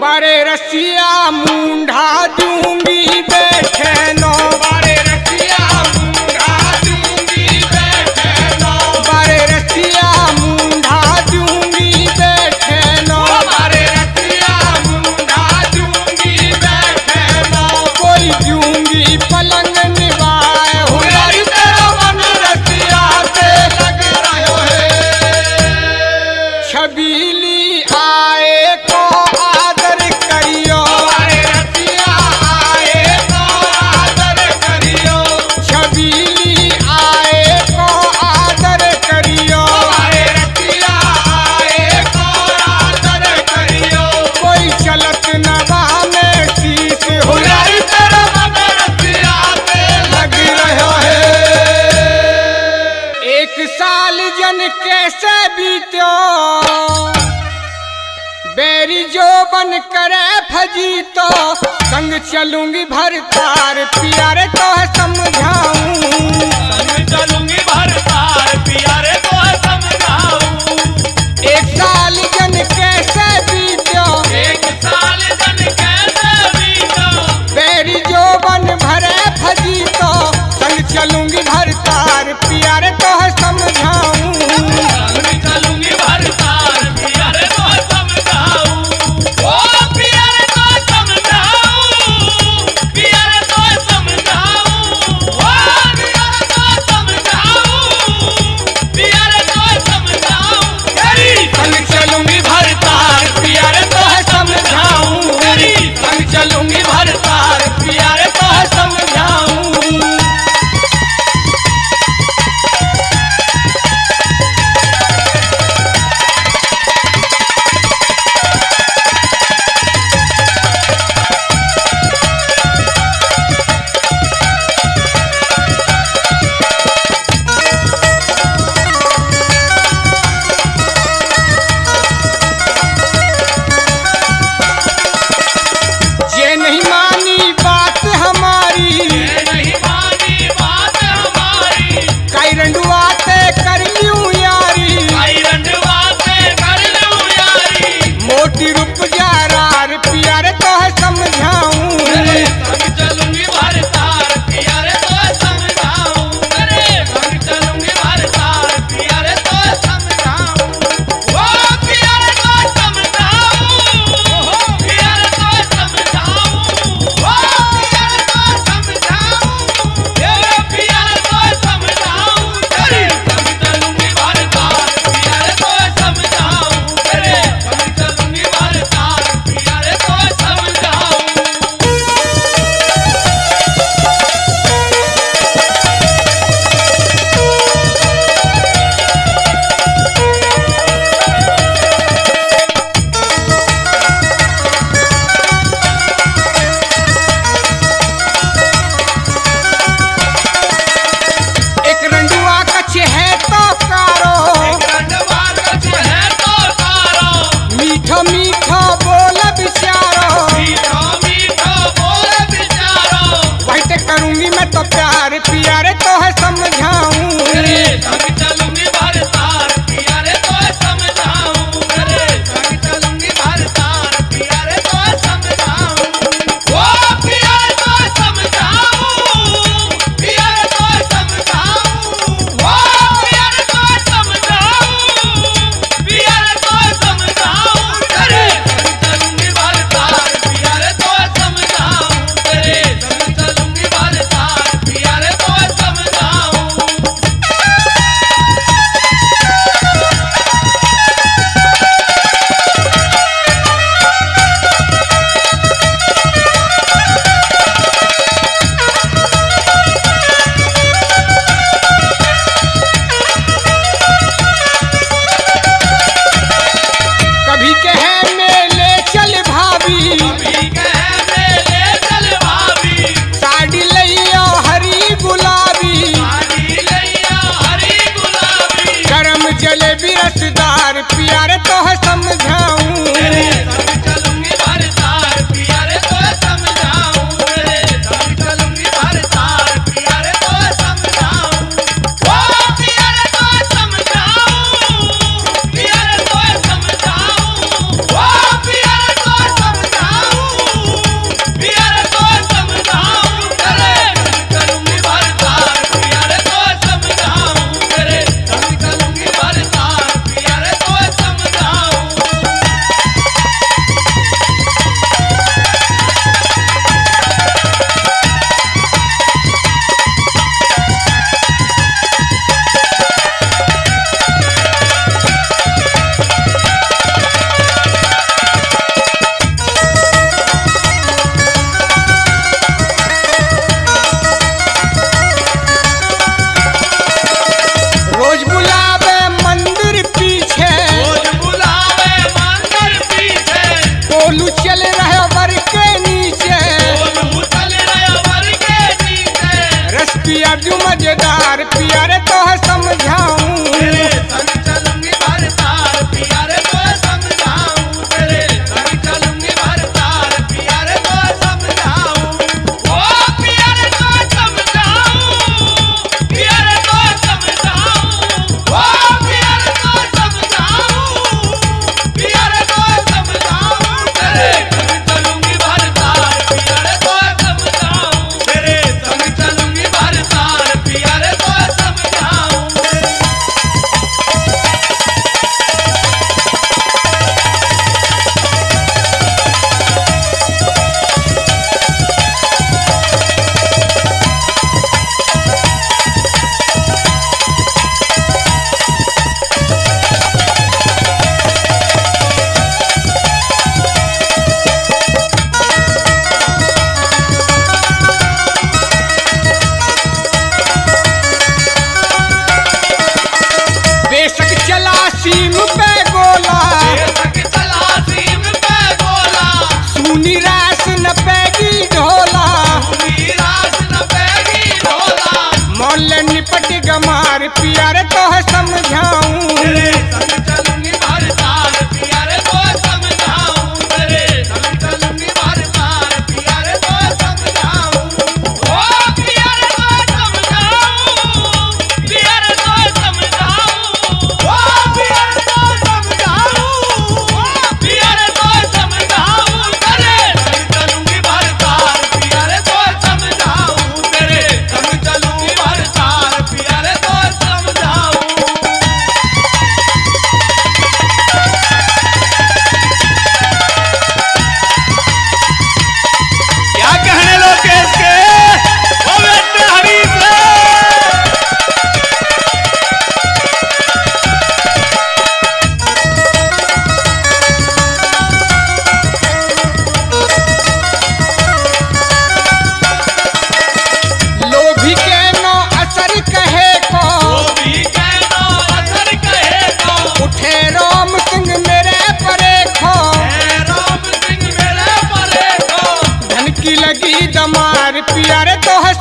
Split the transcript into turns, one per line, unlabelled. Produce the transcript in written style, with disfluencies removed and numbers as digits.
बारे रसिया मुंडा दूंगी बैठे नो बारे रसिया मुंडा दूंगी बैठे नो बारे रसिया मुंडा दूंगी बैठे नो बारे रसिया मुंडा दूंगी बैठे नो कोई दूंगी पलंग निभाए हुनर तेरा मन रसिया पे लग रहो है छबीली आए को आदर करियो बारे रसिया आए को आदर करियो छबीली आए को आदर करियो बारे रसिया आए को आदर करियो कोई चलत नवा में शीश हुनर तेरा मन रसिया पे लग रहो है एक साल जन कैसे बीत्यो बेरी जो बन करे फजी तो संग चलूंगी भरतार प्यारे तो है समझाऊं
संग चलूंगी भरतार प्यारे तो है समझाऊं
एक साल जन कैसे बीत्यो
एक साल जन कैसे बीतो
बेरी जो बन भरे फजी तो संग चलूंगी भरतार प्यारे तो है समझाऊं
संग चलूंगी भरतार प्यारे तो है समझाऊं ओ प्यारे तो है समझाऊं प्यारे तो है समझाऊं ओ प्यारे तो है समझाऊं प्यारे तो है समझाऊं तेरी
संग चलूंगी भरतार प्यारे तो है समझाऊं
तेरी
संग चलूंगी भरतार प्यारे तो है समझाऊं ये नहीं मानी बात हमारी
ये नहीं मानी बात हमारी
कई रंडुआते कर लूं यारी
आई रंडवाते कर लूं यारी
मोटी रूप जारार प्यारे तो है समझाऊं
तेरे संग चलूंगी भरतार प्यारे तो है समझाऊं तेरे संग चलूंगी भरतार प्यारे तो है समझाऊं ओ प्यारे तो है समझाऊं प्यारे तो है समझाऊं ओ प्यारे तो है समझाऊं तेरे प्यारे तो है समझाऊं तेरे संग चलूंगी भरतार प्यारे तो है समझाऊं तेरे संग चलूंगी भरतार प्यारे तो है समझाऊं
एक रंडुआ कछ है तो कारो
रंडवार कछ है तो तारो
मीठो मीठो बोल बिचारो
मीठो मीठो बोले बिचारो
वही करूंगी मैं तो प्यार प्यारे तो है समझाऊं
तेरे संग चलूंगी भरतार प्यारे तो है समझाऊं तेरे संग चलूंगी भरतार प्यारे तो है समझाऊं ओ प्यारे तो है समझाऊं प्यारे तो है समझाऊं ओ प्यारे तो है समझाऊं प्यारे तो है समझाऊं तेरे संग चलूंगी भरतार प्यारे तो है समझाऊं तेरे संग चलूंगी भरतार प्यारे तो है
गोलू चल रहे वर के नीचे
गोलू चल रहे वर के नीचे
रस पिया जो मजेदार पिया रे तो है समझाऊं
तेरे संग चलूंगी भरतार पिया रे तो समझाऊं तेरे संग चलूंगी भरतार पिया रे तो समझाऊं ओ पिया रे तो समझाऊं पिया रे तो समझाऊं ओ पिया रे तो समझाऊं पिया रे तो समझाऊं तेरे संग चलूंगी भरतार पिया रे तो समझाऊं तेरे संग चलूंगी भरतार पिया रे तो समझाऊं
बेशक चला सीम पे गोला
बेशक चला सीम पे गोला
सुनी रास न पैगी ढोला
मीरास न पैगी ढोला
मोल निपट गमार पिया रे तो है समझाऊं
तेरे संग चलूंगी भरतार पिया रे तो समझाऊं तेरे संग चलूंगी भरतार पिया रे तो समझाऊं ओ पिया रे तो समझाऊं पिया रे तो समझाऊं ओ पिया रे तो समझाऊं पिया रे तो समझाऊं तेरे संग चलूंगी भरतार पिया रे तो समझाऊं तेरे संग चलूंगी भरतार पिया रे तो समझाऊं क्या कहने लोकेश के ओ बेटे हरी से
लोभी के नो असर कहे को
वो भी कहनो असर कहे तो
उठे राम सिंह मेरे परे खो
है राम सिंह मेरे परे को
धन की लगी दमार पिया रे तो है